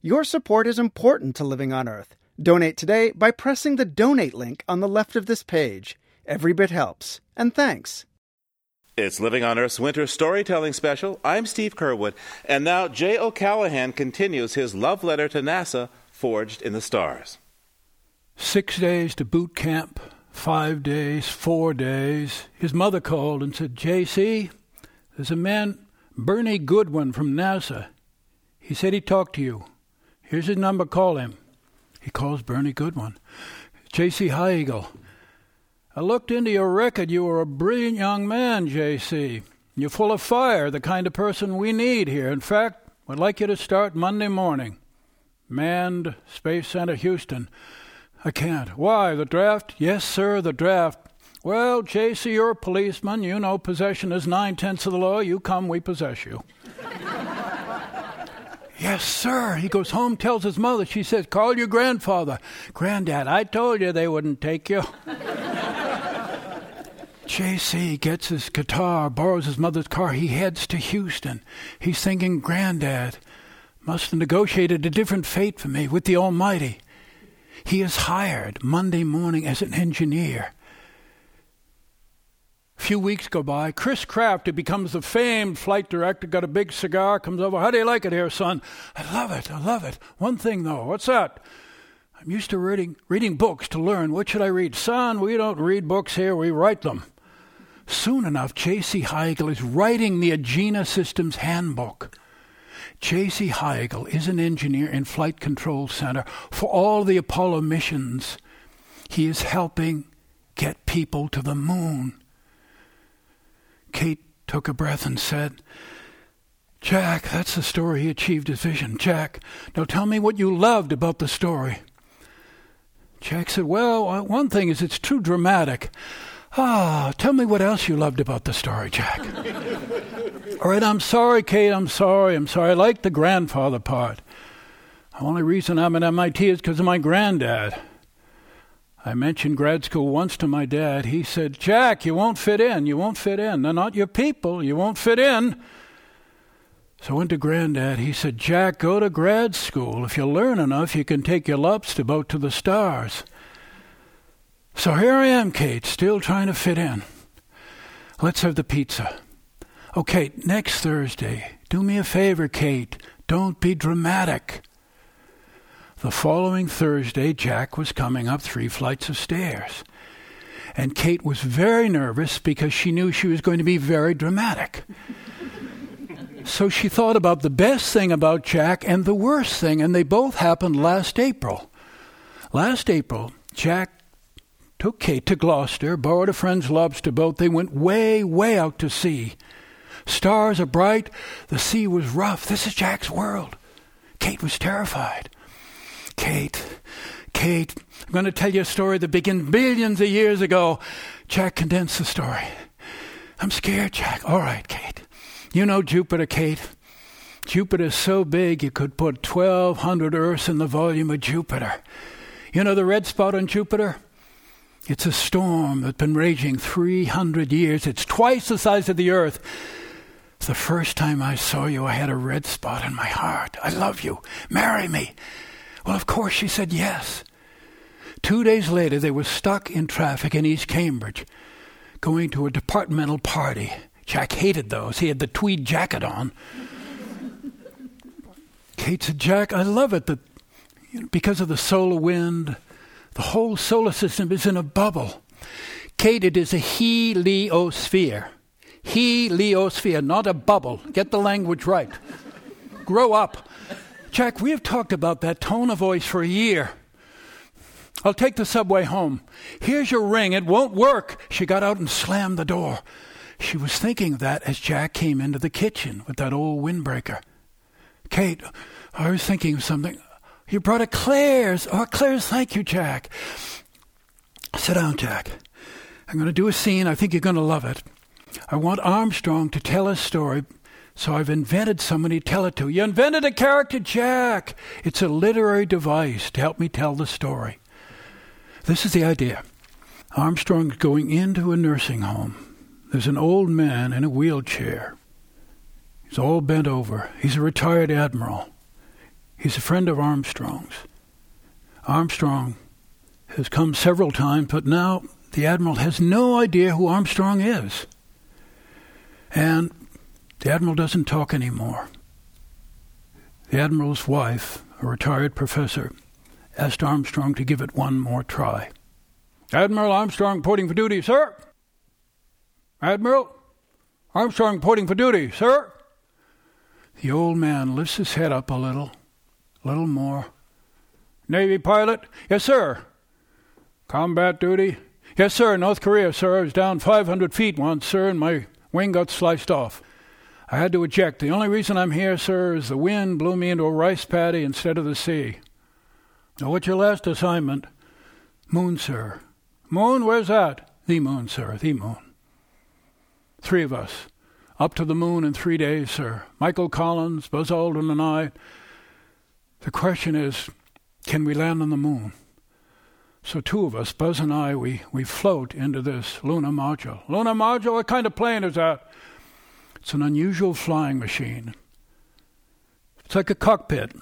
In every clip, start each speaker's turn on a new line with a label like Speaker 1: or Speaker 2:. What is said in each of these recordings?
Speaker 1: Your support is important to Living on Earth. Donate today by pressing the donate link on the left of this page. Every bit helps. And thanks.
Speaker 2: It's Living on Earth's winter storytelling special. I'm Steve Curwood. And now Jay O'Callahan continues his love letter to NASA, Forged in the Stars.
Speaker 3: 6 days to boot camp, 5 days, 4 days. His mother called and said, JC, there's a man, Bernie Goodwin from NASA. He said he talked to you. Here's his number, call him. He calls Bernie Goodwin. J.C. Heigl. I looked into your record. You were a brilliant young man, J.C. You're full of fire, the kind of person we need here. In fact, I'd like you to start Monday morning. Manned Space Center, Houston. I can't. Why, the draft? Yes, sir, the draft. Well, J.C., you're a policeman. You know possession is 9/10 of the law. You come, we possess you. Yes, sir. He goes home, tells his mother. She says, call your grandfather. Granddad, I told you they wouldn't take you. J.C. gets his guitar, borrows his mother's car. He heads to Houston. He's thinking, Granddad must have negotiated a different fate for me with the Almighty. He is hired Monday morning as an engineer. A few weeks go by. Chris Kraft, who becomes the famed flight director, got a big cigar, comes over. How do you like it here, son? I love it. One thing, though. What's that? I'm used to reading books to learn. What should I read? Son, we don't read books here. We write them. Soon enough, J.C. Heigl is writing the Agena Systems Handbook. J.C. Heigl is an engineer in Flight Control Center for all the Apollo missions. He is helping get people to the moon. Kate took a breath and said, Jack, that's the story he achieved his vision. Jack, now tell me what you loved about the story. Jack said, well, one thing is it's too dramatic. Tell me what else you loved about the story, Jack. All right, I'm sorry, Kate, I'm sorry. I like the grandfather part. The only reason I'm at MIT is because of my granddad. I mentioned grad school once to my dad. He said, Jack, you won't fit in. They're not your people. You won't fit in. So I went to Granddad. He said, Jack, go to grad school. If you learn enough, you can take your lobster boat to the stars. So here I am, Kate, still trying to fit in. Let's have the pizza. Oh, Kate, next Thursday, do me a favor, Kate. Don't be dramatic. The following Thursday, Jack was coming up 3 flights of stairs. And Kate was very nervous because she knew she was going to be very dramatic. So she thought about the best thing about Jack and the worst thing, and they both happened last April. Last April, Jack took Kate to Gloucester, borrowed a friend's lobster boat. They went way, way out to sea. Stars are bright. The sea was rough. This is Jack's world. Kate was terrified. Kate, I'm going to tell you a story that began billions of years ago. Jack condensed the story. I'm scared, Jack. All right, Kate. You know Jupiter, Kate. Jupiter's so big you could put 1,200 Earths in the volume of Jupiter. You know the red spot on Jupiter? It's a storm that's been raging 300 years. It's twice the size of the Earth. The first time I saw you, I had a red spot in my heart. I love you. Marry me. Well, of course, she said yes. 2 days later, they were stuck in traffic in East Cambridge, going to a departmental party. Jack hated those. He had the tweed jacket on. Kate said, Jack, I love it that because of the solar wind, the whole solar system is in a bubble. Kate, it is a heliosphere. Heliosphere, not a bubble. Get the language right. Grow up. Jack, we have talked about that tone of voice for a year. I'll take the subway home. Here's your ring. It won't work. She got out and slammed the door. She was thinking of that as Jack came into the kitchen with that old windbreaker. Kate, I was thinking of something. You brought a Claire's. Oh, Claire's, thank you, Jack. Sit down, Jack. I'm going to do a scene. I think you're going to love it. I want Armstrong to tell a story, so I've invented somebody to tell it to. You invented a character, Jack. It's a literary device to help me tell the story. This is the idea. Armstrong's going into a nursing home. There's an old man in a wheelchair. He's all bent over. He's a retired admiral. He's a friend of Armstrong's. Armstrong has come several times, but now the Admiral has no idea who Armstrong is. And the Admiral doesn't talk anymore. The Admiral's wife, a retired professor, asked Armstrong to give it one more try. Admiral Armstrong reporting for duty, sir. Admiral Armstrong reporting for duty, sir. The old man lifts his head up a little more. Navy pilot? Yes, sir. Combat duty? Yes, sir. North Korea, sir. I was down 500 feet once, sir, and my wing got sliced off. I had to eject. The only reason I'm here, sir, is the wind blew me into a rice paddy instead of the sea. Now, what's your last assignment? Moon, sir. Moon? Where's that? The moon, sir. The moon. 3 of us. Up to the moon in 3 days, sir. Michael Collins, Buzz Aldrin, and I. The question is, can we land on the moon? So 2 of us, Buzz and I, we float into this lunar module. Lunar module? What kind of plane is that? It's an unusual flying machine. It's like a cockpit.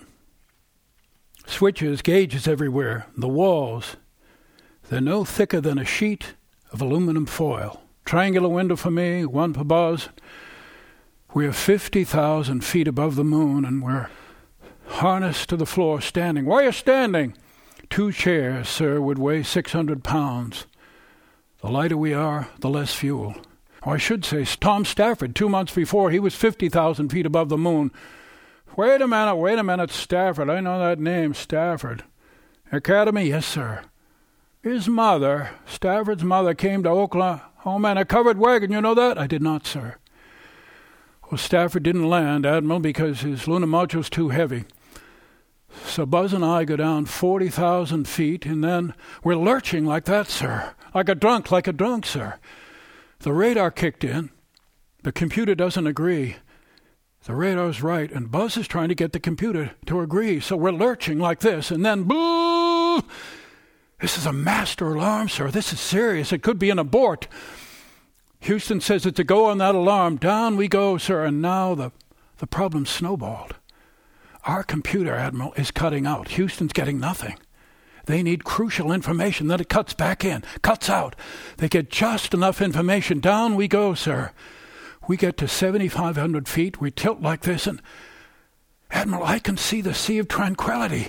Speaker 3: Switches, gauges everywhere. The walls, they're no thicker than a sheet of aluminum foil. Triangular window for me, one for Buzz. We're 50,000 feet above the moon, and we're harnessed to the floor standing. Why are you standing? 2 chairs, sir, would weigh 600 pounds. The lighter we are, the less fuel. Or I should say, Tom Stafford, 2 months before, he was 50,000 feet above the moon. Wait a minute, Stafford. I know that name, Stafford. Academy? Yes, sir. His mother, Stafford's mother, came to Oklahoma in a covered wagon. You know that? I did not, sir. Well, Stafford didn't land, Admiral, because his lunar module's too heavy. So Buzz and I go down 40,000 feet, and then we're lurching like that, sir. Like a drunk, sir. The radar kicked in. The computer doesn't agree. The radar's right, and Buzz is trying to get the computer to agree. So we're lurching like this, and then boo! This is a master alarm, sir. This is serious. It could be an abort. Houston says it's a go on that alarm. Down we go, sir, and now the problem snowballed. Our computer, Admiral, is cutting out. Houston's getting nothing. They need crucial information. Then it cuts back in, cuts out. They get just enough information. Down we go, sir. We get to 7,500 feet. We tilt like this, and Admiral, I can see the Sea of Tranquility.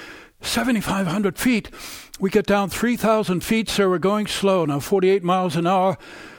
Speaker 3: 7,500 feet. We get down 3,000 feet, sir. We're going slow now, 48 miles an hour.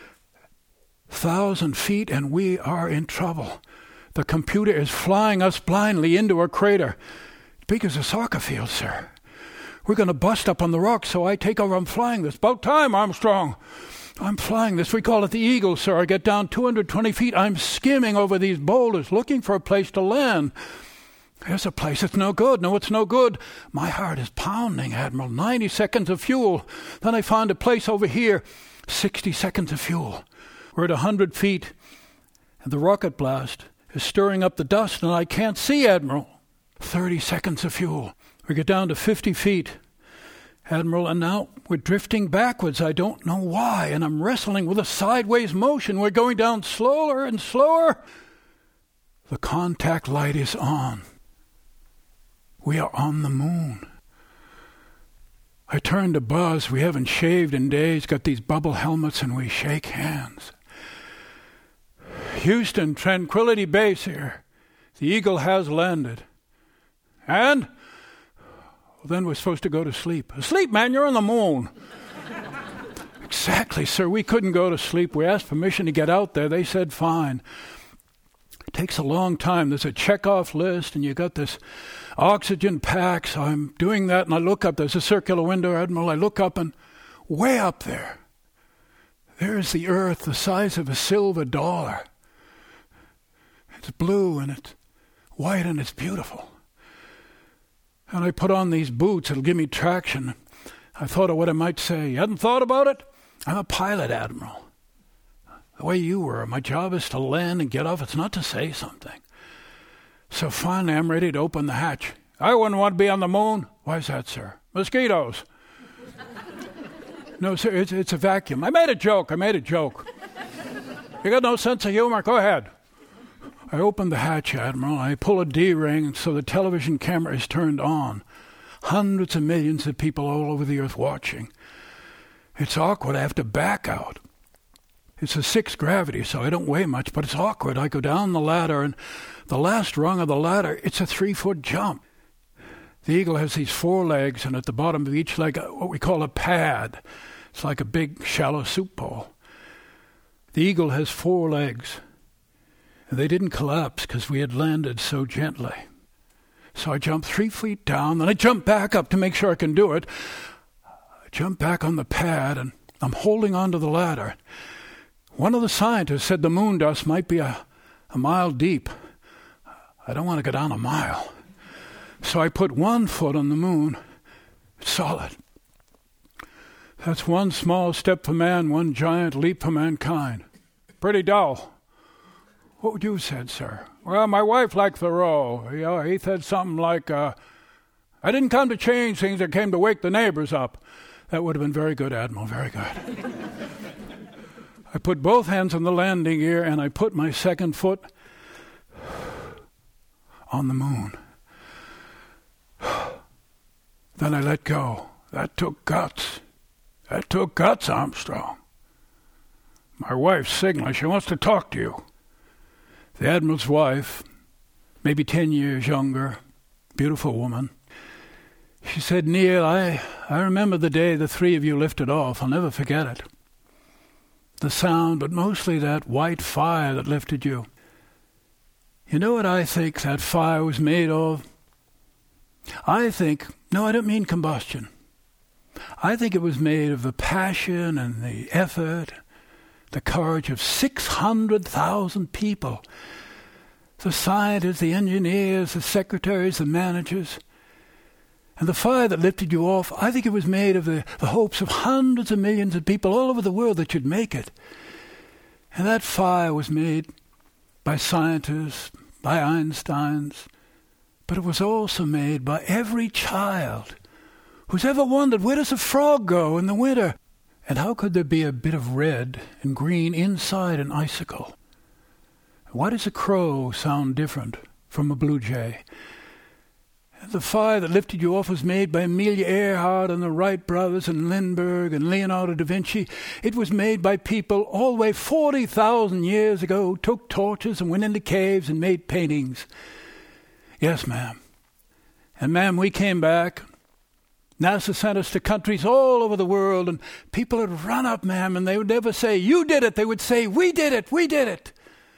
Speaker 3: 1,000 feet, and we are in trouble. The computer is flying us blindly into a crater. Big as a soccer field, sir. We're going to bust up on the rocks, so I take over. I'm flying this. About time, Armstrong. I'm flying this. We call it the Eagle, sir. I get down 220 feet. I'm skimming over these boulders, looking for a place to land. There's a place. It's no good. No, it's no good. My heart is pounding, Admiral. 90 seconds of fuel. Then I find a place over here. 60 seconds of fuel. We're at 100 feet, and the rocket blast is stirring up the dust, and I can't see, Admiral. 30 seconds of fuel. We get down to 50 feet, Admiral, and now we're drifting backwards. I don't know why, and I'm wrestling with a sideways motion. We're going down slower and slower. The contact light is on. We are on the moon. I turn to Buzz. We haven't shaved in days, got these bubble helmets, and we shake hands. Houston, Tranquility Base here. The Eagle has landed. And? Well, then we're supposed to go to sleep. Sleep, man, you're on the moon. Exactly, sir. We couldn't go to sleep. We asked permission to get out there. They said fine. It takes a long time. There's a check-off list, and you got this oxygen pack. So I'm doing that, and I look up. There's a circular window, Admiral. I look up, and way up there's the Earth the size of a silver dollar. It's blue, and it's white, and it's beautiful. And I put on these boots. It'll give me traction. I thought of what I might say. You hadn't thought about it? I'm a pilot, Admiral. The way you were. My job is to land and get off. It's not to say something. So finally, I'm ready to open the hatch. I wouldn't want to be on the moon. Why is that, sir? Mosquitoes. No, sir, it's a vacuum. I made a joke. You got no sense of humor? Go ahead. I open the hatch, Admiral. I pull a D-ring so the television camera is turned on. Hundreds of millions of people all over the earth watching. It's awkward. I have to back out. It's a 6 gravity, so I don't weigh much, but it's awkward. I go down the ladder, and the last rung of the ladder, it's a 3-foot jump. The eagle has these 4 legs, and at the bottom of each leg, what we call a pad. It's like a big, shallow soup bowl. The eagle has 4 legs, and they didn't collapse because we had landed so gently. So I jump 3 feet down, then I jump back up to make sure I can do it. I jump back on the pad, and I'm holding onto the ladder. One of the scientists said the moon dust might be a mile deep. I don't want to go down a mile. So I put 1 foot on the moon. It's solid. That's 1 small step for man, 1 giant leap for mankind. Pretty dull. What would you have said, sir? Well, my wife liked Thoreau. He said something like, I didn't come to change things, I came to wake the neighbors up. That would have been very good, Admiral, very good. I put both hands on the landing gear, and I put my 2nd foot on the moon. Then I let go. That took guts. That took guts, Armstrong. My wife's signaling. She wants to talk to you. The Admiral's wife, maybe 10 years younger, beautiful woman. She said, Neil, I remember the day the 3 of you lifted off. I'll never forget it. The sound, but mostly that white fire that lifted you. You know what I think that fire was made of? I don't mean combustion. I think it was made of the passion and the effort, the courage of 600,000 people. The scientists, the engineers, the secretaries, the managers. And the fire that lifted you off, I think it was made of the hopes of hundreds of millions of people all over the world that you'd make it. And that fire was made by scientists, by Einsteins, but it was also made by every child who's ever wondered, where does a frog go in the winter? And how could there be a bit of red and green inside an icicle? Why does a crow sound different from a blue jay? The fire that lifted you off was made by Amelia Earhart and the Wright brothers and Lindbergh and Leonardo da Vinci. It was made by people all the way 40,000 years ago, took torches and went into caves and made paintings. Yes, ma'am. And ma'am, we came back. NASA sent us to countries all over the world, and people would run up, ma'am, and they would never say, you did it. They would say, we did it, we did it.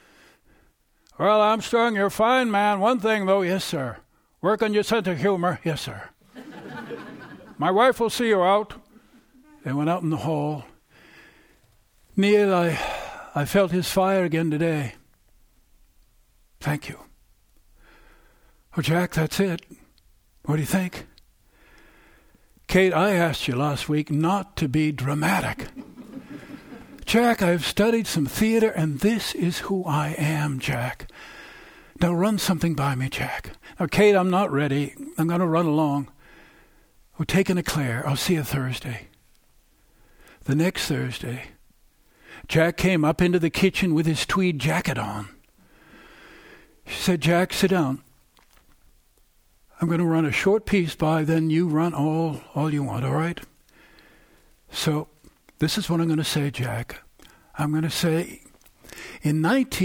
Speaker 3: Well, Armstrong, you're fine, man. One thing, though, yes, sir. Work on your sense of humor. Yes, sir. My wife will see you out. They went out in the hall. Neil, I felt his fire again today. Thank you. Oh, Jack, that's it. What do you think? Kate, I asked you last week not to be dramatic. Jack, I've studied some theater, and this is who I am, Jack. Now run something by me, Jack. Now, Kate, I'm not ready. I'm going to run along. We're taking a Eclair. I'll see you Thursday. The next Thursday, Jack came up into the kitchen with his tweed jacket on. She said, Jack, sit down. I'm going to run a short piece by, then you run all you want, all right? So this is what I'm going to say, Jack. I'm going to say, in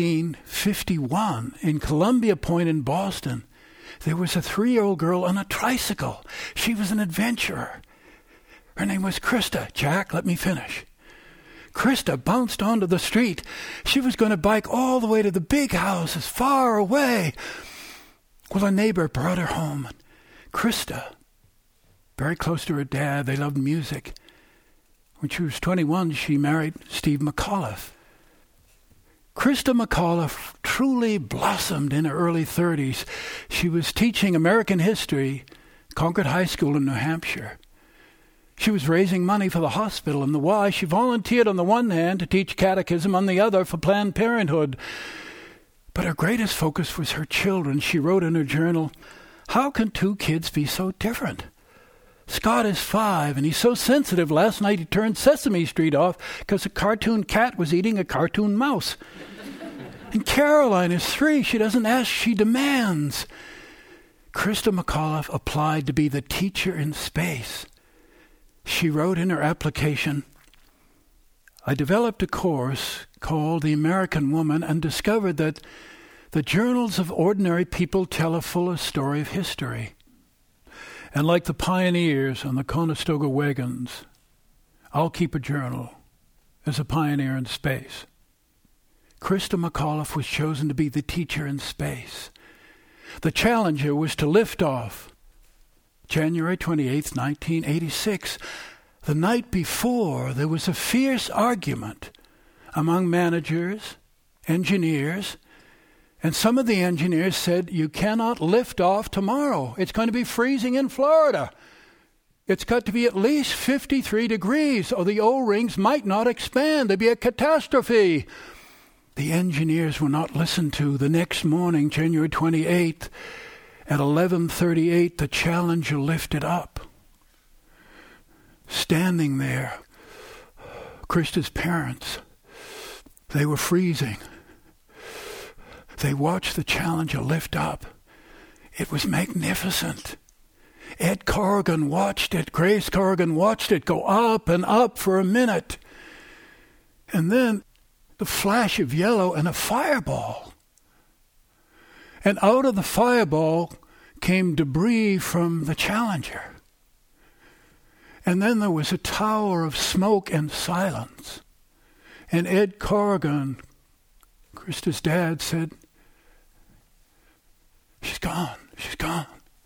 Speaker 3: 1951, in Columbia Point in Boston, there was a 3-year-old girl on a tricycle. She was an adventurer. Her name was Krista. Jack, let me finish. Krista bounced onto the street. She was going to bike all the way to the big houses far away. Well, a neighbor brought her home. Krista, very close to her dad, they loved music. When she was 21, she married Steve McAuliffe. Krista McAuliffe truly blossomed in her early 30s. She was teaching American history at Concord High School in New Hampshire. She was raising money for the hospital in the Y. She volunteered on the one hand to teach catechism, on the other for Planned Parenthood. But her greatest focus was her children. She wrote in her journal, how can 2 kids be so different? Scott is 5, and he's so sensitive. Last night he turned Sesame Street off because a cartoon cat was eating a cartoon mouse. And Caroline is 3. She doesn't ask, she demands. Christa McAuliffe applied to be the teacher in space. She wrote in her application, I developed a course called The American Woman and discovered that the journals of ordinary people tell a fuller story of history. And like the pioneers on the Conestoga wagons, I'll keep a journal as a pioneer in space. Christa McAuliffe was chosen to be the teacher in space. The Challenger was to lift off January 28th, 1986. The night before, there was a fierce argument among managers, engineers, and some of the engineers said, you cannot lift off tomorrow. It's going to be freezing in Florida. It's got to be at least 53 degrees or the O-rings might not expand. There'd be a catastrophe. The engineers were not listened to. The next morning, January 28th, at 11:38, the Challenger lifted up. Standing there, Christa's parents, they were freezing. They watched the Challenger lift up. It was magnificent. Ed Corrigan watched it. Grace Corrigan watched it go up and up for a minute. And then the flash of yellow and a fireball. And out of the fireball came debris from the Challenger. And then there was a tower of smoke and silence. And Ed Corrigan, Christa's dad, said, she's gone, she's gone.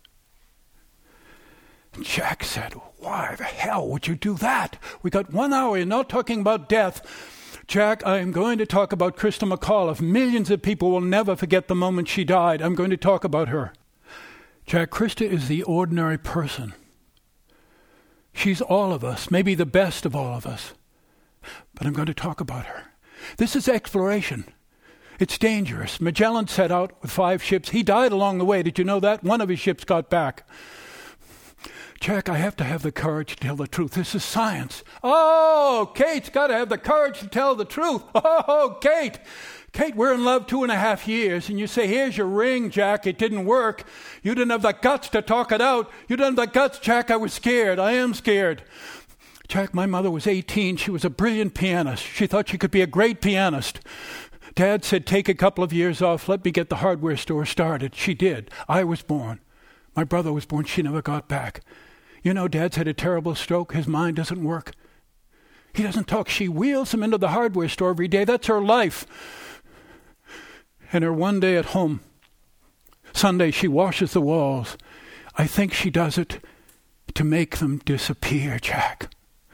Speaker 3: And Jack said, why the hell would you do that? We got 1 hour, you're not talking about death. Jack, I am going to talk about Christa McAuliffe. Millions of people will never forget the moment she died. I'm going to talk about her. Jack, Christa is the ordinary person. She's all of us, maybe the best of all of us. But I'm going to talk about her. This is exploration. It's dangerous. Magellan set out with 5 ships. He died along the way. Did you know that? One of his ships got back. Jack, I have to have the courage to tell the truth. This is science. Oh, Kate's got to have the courage to tell the truth. Oh, Kate. Kate, we're in love 2.5 years, and you say, here's your ring, Jack. It didn't work. You didn't have the guts to talk it out. You didn't have the guts, Jack. I was scared. I am scared. Jack, my mother was 18. She was a brilliant pianist. She thought she could be a great pianist. Dad said, take a couple of years off. Let me get the hardware store started. She did. I was born. My brother was born. She never got back. You know, Dad's had a terrible stroke. His mind doesn't work. He doesn't talk. She wheels him into the hardware store every day. That's her life. And her one day at home, Sunday, she washes the walls. I think she does it to make them disappear, Jack.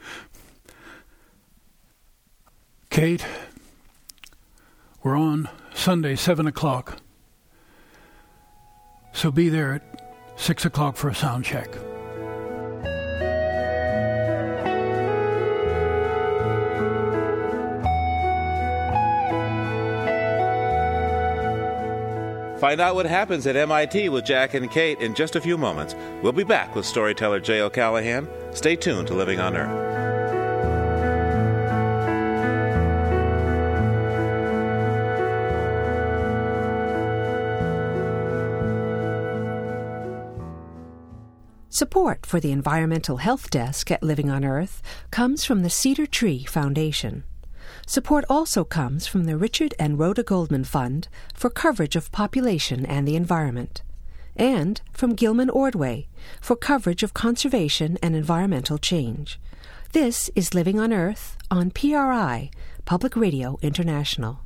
Speaker 3: Kate, we're on Sunday, 7 o'clock. So be there at 6 o'clock for a sound check.
Speaker 2: Find out what happens at MIT with Jack and Kate in just a few moments. We'll be back with storyteller Jay O'Callahan. Stay tuned to Living on Earth.
Speaker 4: Support for the Environmental Health Desk at Living on Earth comes from the Cedar Tree Foundation. Support also comes from the Richard and Rhoda Goldman Fund for coverage of population and the environment, and from Gilman Ordway for coverage of conservation and environmental change. This is Living on Earth on PRI, Public Radio International.